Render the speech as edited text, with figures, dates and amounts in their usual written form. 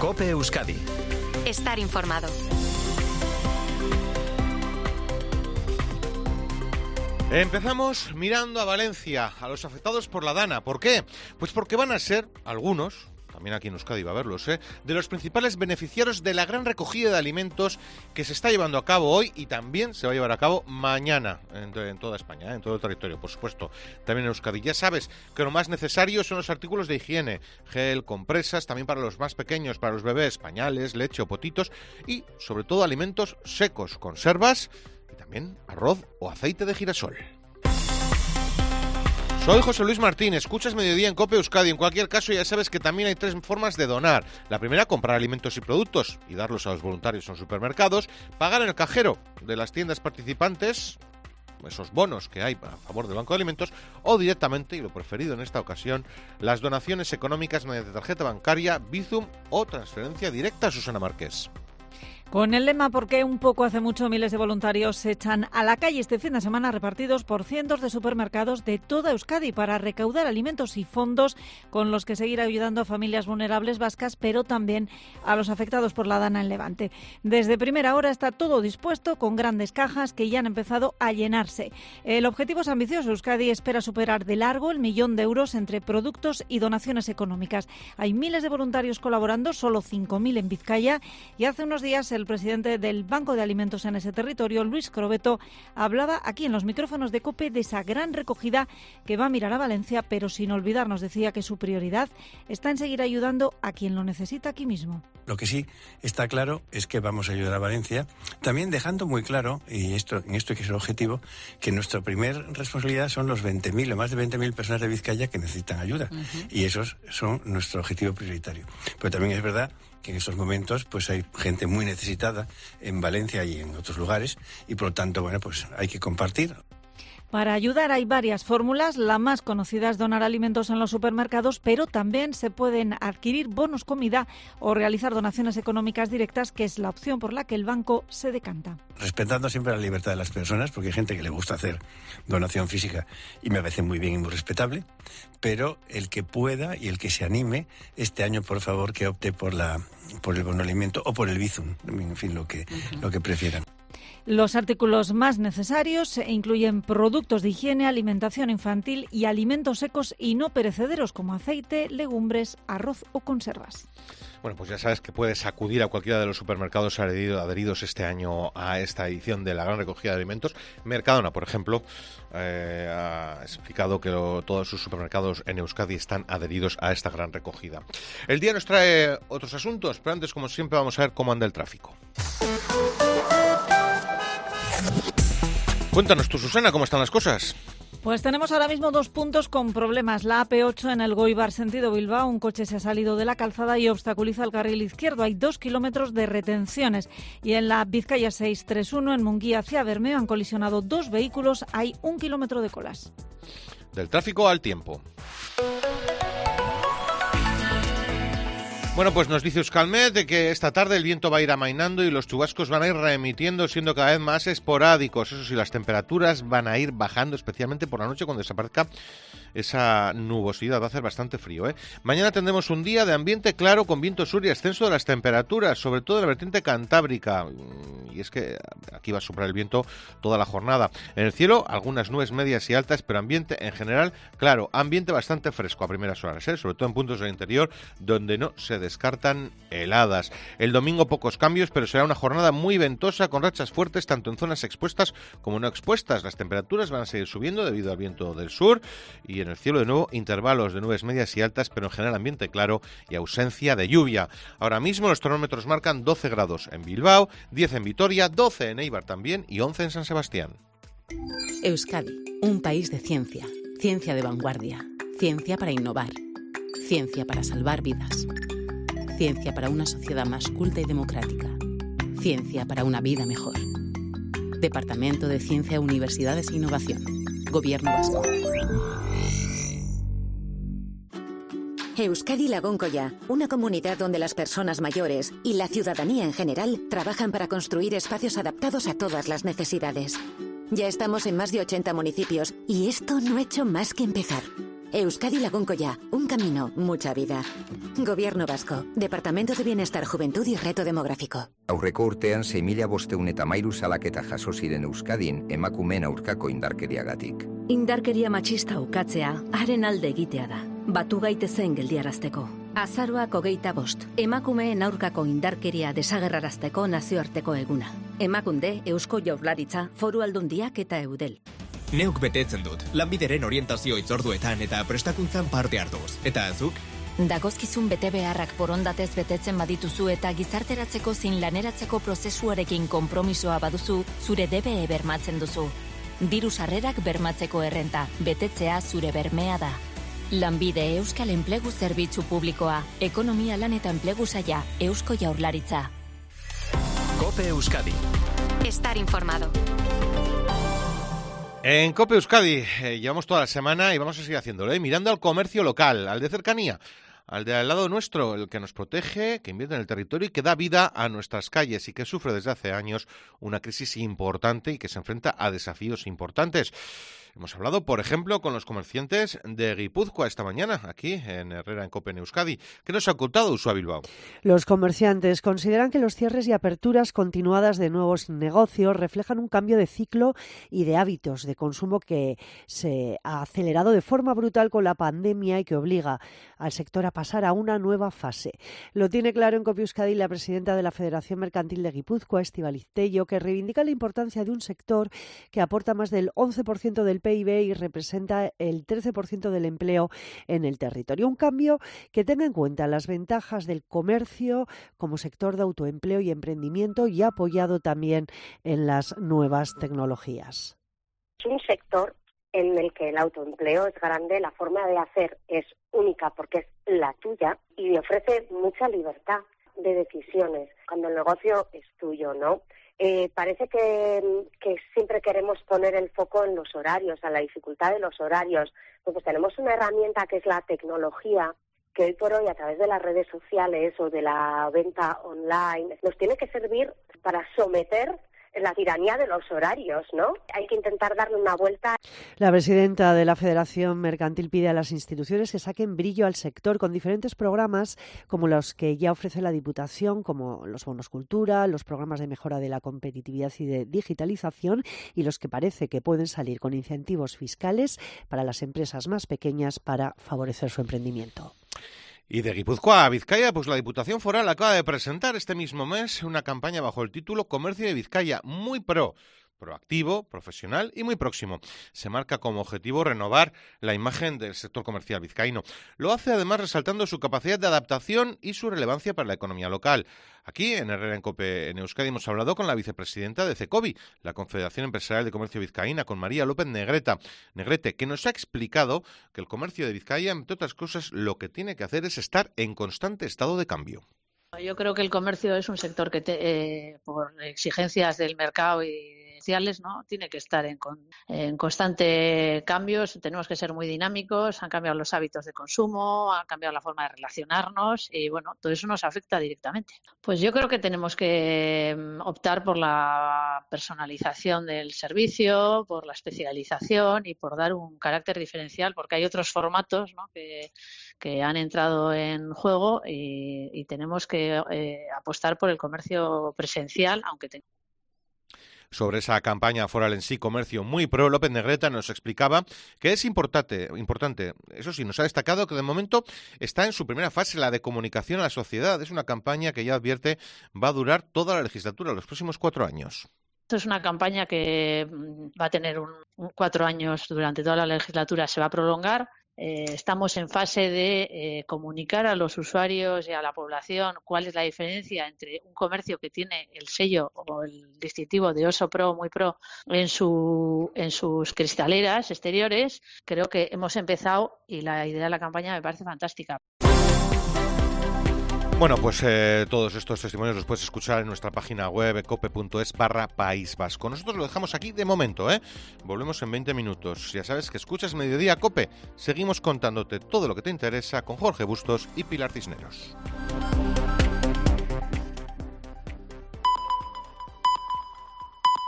COPE Euskadi. Estar informado. Empezamos mirando a Valencia, a los afectados por la Dana. ¿Por qué? Pues porque van a ser algunos, también aquí en Euskadi va a verlos, de los principales beneficiarios de la gran recogida de alimentos que se está llevando a cabo hoy y también se va a llevar a cabo mañana en toda España, en todo el territorio, por supuesto, también en Euskadi. Ya sabes que lo más necesario son los artículos de higiene, gel, compresas, también para los más pequeños, para los bebés, pañales, leche o potitos y sobre todo alimentos secos, conservas y también arroz o aceite de girasol. Soy José Luis Martín, escuchas Mediodía en COPE Euskadi. En cualquier caso, ya sabes que también hay 3 formas de donar. La primera, comprar alimentos y productos y darlos a los voluntarios en supermercados, pagar en el cajero de las tiendas participantes, esos bonos que hay a favor del Banco de Alimentos, o directamente, y lo preferido en esta ocasión, las donaciones económicas mediante tarjeta bancaria, Bizum o transferencia directa. Susana Márquez. Con el lema "¿Por qué un poco hace mucho?", miles de voluntarios se echan a la calle este fin de semana repartidos por cientos de supermercados de toda Euskadi para recaudar alimentos y fondos con los que seguir ayudando a familias vulnerables vascas, pero también a los afectados por la Dana en Levante. Desde primera hora está todo dispuesto con grandes cajas que ya han empezado a llenarse. El objetivo es ambicioso. Euskadi espera superar de largo el 1.000.000 de euros entre productos y donaciones económicas. Hay miles de voluntarios colaborando, solo 5.000 en Vizcaya, y hace unos días el presidente del Banco de Alimentos en ese territorio, Luis Crobeto, hablaba aquí en los micrófonos de COPE de esa gran recogida que va a mirar a Valencia, pero sin olvidar, nos decía que su prioridad está en seguir ayudando a quien lo necesita aquí mismo. Lo que sí está claro es que vamos a ayudar a Valencia, también dejando muy claro, y en esto que es el objetivo, que nuestra primera responsabilidad son los 20.000 o más de 20.000 personas de Vizcaya que necesitan ayuda. Y esos son nuestro objetivo prioritario. Pero también es verdad que en estos momentos pues hay gente muy necesitada en Valencia y en otros lugares y por lo tanto, bueno, pues hay que compartir. Para ayudar hay varias fórmulas. La más conocida es donar alimentos en los supermercados, pero también se pueden adquirir bonos comida o realizar donaciones económicas directas, que es la opción por la que el banco se decanta. Respetando siempre la libertad de las personas, porque hay gente que le gusta hacer donación física y me parece muy bien y muy respetable, pero el que pueda y el que se anime, este año por favor que opte por el bono alimento o por el Bizum, en fin, lo que prefieran. Los artículos más necesarios incluyen productos de higiene, alimentación infantil y alimentos secos y no perecederos como aceite, legumbres, arroz o conservas. Bueno, pues ya sabes que puedes acudir a cualquiera de los supermercados adheridos este año a esta edición de la gran recogida de alimentos. Mercadona, por ejemplo, ha explicado que todos sus supermercados en Euskadi están adheridos a esta gran recogida. El día nos trae otros asuntos, pero antes, como siempre, vamos a ver cómo anda el tráfico. Cuéntanos tú, Susana, ¿cómo están las cosas? Pues tenemos ahora mismo 2 puntos con problemas. La AP8 en el Goibar sentido Bilbao, un coche se ha salido de la calzada y obstaculiza el carril izquierdo. Hay 2 kilómetros de retenciones. Y en la Vizcaya 631 en Munguía hacia Bermeo han colisionado 2 vehículos. Hay 1 kilómetro de colas. Del tráfico al tiempo. Bueno, pues nos dice Euskalmet de que esta tarde el viento va a ir amainando y los chubascos van a ir remitiendo, siendo cada vez más esporádicos. Eso sí, las temperaturas van a ir bajando, especialmente por la noche cuando desaparezca esa nubosidad. Va a hacer bastante frío, ¿eh? Mañana tendremos un día de ambiente claro con viento sur y ascenso de las temperaturas, sobre todo en la vertiente cantábrica. Y es que aquí va a soplar el viento toda la jornada. En el cielo, algunas nubes medias y altas, pero ambiente en general claro. Ambiente bastante fresco a primeras horas, sobre todo en puntos del interior donde no se descartan heladas. El domingo pocos cambios, pero será una jornada muy ventosa con rachas fuertes tanto en zonas expuestas como no expuestas. Las temperaturas van a seguir subiendo debido al viento del sur y en el cielo de nuevo intervalos de nubes medias y altas, pero en general ambiente claro y ausencia de lluvia. Ahora mismo los termómetros marcan 12 grados en Bilbao, 10 en Vitoria, 12 en Eibar también y 11 en San Sebastián. Euskadi, un país de ciencia, ciencia de vanguardia, ciencia para innovar, ciencia para salvar vidas, ciencia para una sociedad más culta y democrática, ciencia para una vida mejor. Departamento de Ciencia, Universidades e Innovación, Gobierno Vasco. Euskadi Lagunkoya, una comunidad donde las personas mayores y la ciudadanía en general trabajan para construir espacios adaptados a todas las necesidades. Ya estamos en más de 80 municipios y esto no ha hecho más que empezar. Euskadi Lagunko Ya, un camino, mucha vida. Gobierno Vasco, Departamento de Bienestar, Juventud y Reto Demográfico. Aurreko urtean 6.513 salaketa jaso ziren Euskadin emakumeen aurkako indarkeriagatik. Indarkeria matxista ukatzea, haren alde egitea da. Batu gaitezen geldiarazteko. Azaroak 25, emakumeen aurkako indarkeria desagerrarazteko nazioarteko eguna. Emakunde, Eusko Jaurlaritza, Foru Aldundiak eta Eudel. Neuk betetzen dut, lanbideren orientazio itzorduetan eta prestakuntzan parte hartuz. Eta azuk? Dagozkizun bete beharrak borondatez betetzen badituzu eta gizarteratzeko zein laneratzeko prozesuarekin konpromisoa baduzu, zure DBE bermatzen duzu. Diru sarrerak bermatzeko errenta, betetzea zure bermea da. Lanbide Euskal Enplegu Zerbitzu Publikoa, Ekonomia Lan eta Enplegu Saila, Eusko Jaurlaritza. COPE Euskadi. Estar informado. En COPE Euskadi llevamos toda la semana y vamos a seguir haciéndolo, mirando al comercio local, al de cercanía, al de al lado nuestro, el que nos protege, que invierte en el territorio y que da vida a nuestras calles y que sufre desde hace años una crisis importante y que se enfrenta a desafíos importantes. Hemos hablado, por ejemplo, con los comerciantes de Guipúzcoa esta mañana, aquí en Herrera, en COPE en Euskadi. ¿Qué nos ha contado Usua Bilbao? Los comerciantes consideran que los cierres y aperturas continuadas de nuevos negocios reflejan un cambio de ciclo y de hábitos de consumo que se ha acelerado de forma brutal con la pandemia y que obliga al sector a pasar a una nueva fase. Lo tiene claro en COPE Euskadi la presidenta de la Federación Mercantil de Guipúzcoa, Estíbaliz Tello, que reivindica la importancia de un sector que aporta más del 11% del PIB y representa el 13% del empleo en el territorio. Un cambio que tenga en cuenta las ventajas del comercio como sector de autoempleo y emprendimiento y apoyado también en las nuevas tecnologías. Es un sector en el que el autoempleo es grande, la forma de hacer es única porque es la tuya y ofrece mucha libertad de decisiones cuando el negocio es tuyo, ¿no? Parece que siempre queremos poner el foco en los horarios, a la dificultad de los horarios. Pues tenemos una herramienta que es la tecnología, que hoy por hoy a través de las redes sociales o de la venta online nos tiene que servir para someter la tiranía de los horarios, ¿no? Hay que intentar darle una vuelta. La presidenta de la Federación Mercantil pide a las instituciones que saquen brillo al sector con diferentes programas como los que ya ofrece la Diputación, como los bonos cultura, los programas de mejora de la competitividad y de digitalización y los que parece que pueden salir con incentivos fiscales para las empresas más pequeñas para favorecer su emprendimiento. Y de Guipúzcoa a Vizcaya, pues la Diputación Foral acaba de presentar este mismo mes una campaña bajo el título Comercio de Vizcaya, muy proactivo, profesional y muy próximo. Se marca como objetivo renovar la imagen del sector comercial vizcaíno. Lo hace además resaltando su capacidad de adaptación y su relevancia para la economía local. Aquí, en Herrera en COPE en Euskadi, hemos hablado con la vicepresidenta de CECOVI, la Confederación Empresarial de Comercio Vizcaína, con María López Negrete, que nos ha explicado que el comercio de Vizcaya, entre otras cosas, lo que tiene que hacer es estar en constante estado de cambio. Yo creo que el comercio es un sector que por exigencias del mercado y sociales, ¿no?, tiene que estar en constante cambios. Tenemos que ser muy dinámicos. Han cambiado los hábitos de consumo, han cambiado la forma de relacionarnos y bueno, todo eso nos afecta directamente. Pues yo creo que tenemos que optar por la personalización del servicio, por la especialización y por dar un carácter diferencial, porque hay otros formatos, ¿no?, que han entrado en juego y tenemos que apostar por el comercio presencial, aunque Sobre esa campaña foral en sí, comercio muy pro, López Negrete nos explicaba que es importante, eso sí, nos ha destacado que de momento está en su primera fase, la de comunicación a la sociedad. Es una campaña que ya advierte va a durar toda la legislatura, los próximos 4 años. Esto es una campaña que va a tener 4 años durante toda la legislatura, se va a prolongar. Estamos en fase de comunicar a los usuarios y a la población cuál es la diferencia entre un comercio que tiene el sello o el distintivo de Oso Pro, muy pro, en sus cristaleras exteriores. Creo que hemos empezado y la idea de la campaña me parece fantástica. Bueno, pues todos estos testimonios los puedes escuchar en nuestra página web cope.es/País Vasco. Nosotros lo dejamos aquí de momento, ¿eh? Volvemos en 20 minutos. Ya sabes que escuchas Mediodía Cope. Seguimos contándote todo lo que te interesa con Jorge Bustos y Pilar Cisneros.